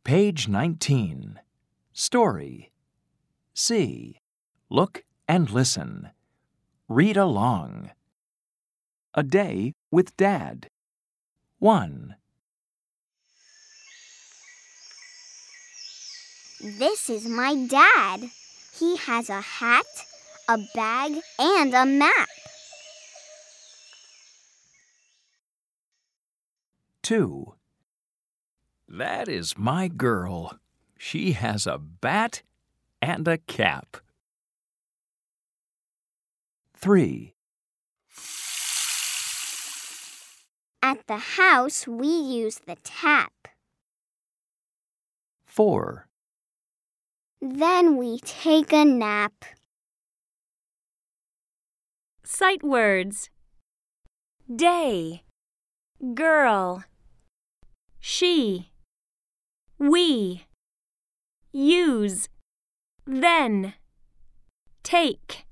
Page 19. Story. See. Look and listen. Read along. A day with Dad. 1. This is my dad. He has a hat, a bag, and a map. 2. That is my girl. She has a bat and a cap. 3. At the house, we use the tap. 4. Then we take a nap. Sight words. Day, girl, she, we, use, then, take.